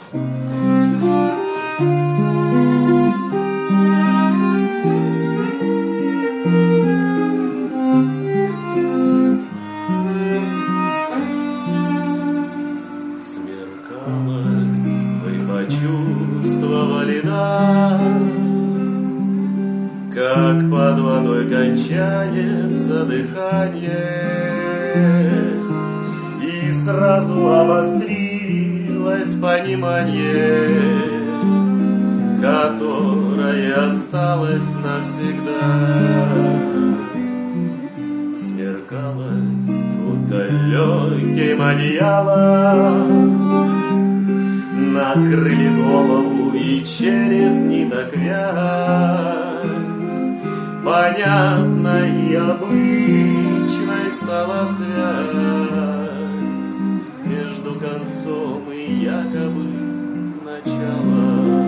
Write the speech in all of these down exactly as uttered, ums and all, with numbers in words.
Почувствовали, да, как под водой кончается дыхание, и сразу обострилось понимание, которое осталось навсегда. Смеркалось, будто легким одеялом накрыли голову, и через ниток вяз понятной и обычной стала связь между концом и якобы началом.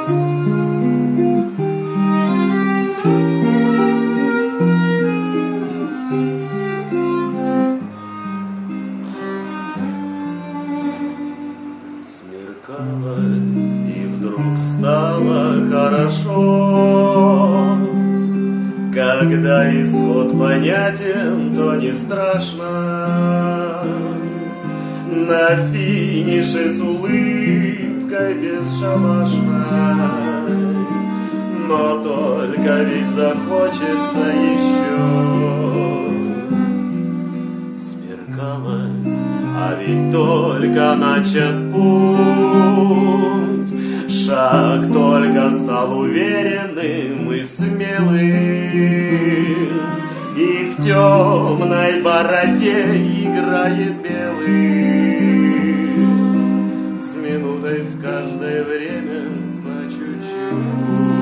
И вдруг стало хорошо, когда исход понятен, то не страшно. На финише с улыбкой бесшабашной, но только ведь захочется еще. Смеркалось, а ведь только начат путь, шаг только стал уверенным и смелым, и в темной бороде играет белый, с минутой с каждое время по чуть-чуть.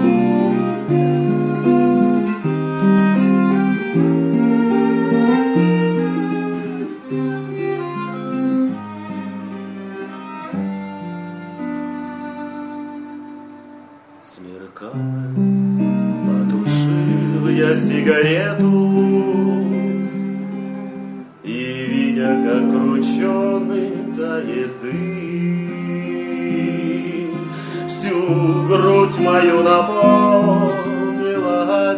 Смеркалось, потушил я сигарету, и, видя, как крученый тает дым, всю грудь мою наполнила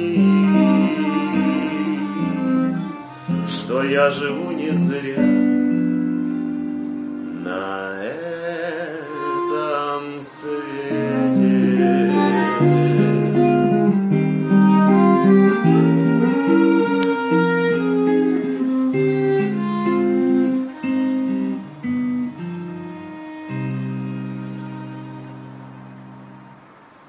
одним, что я живу не зря на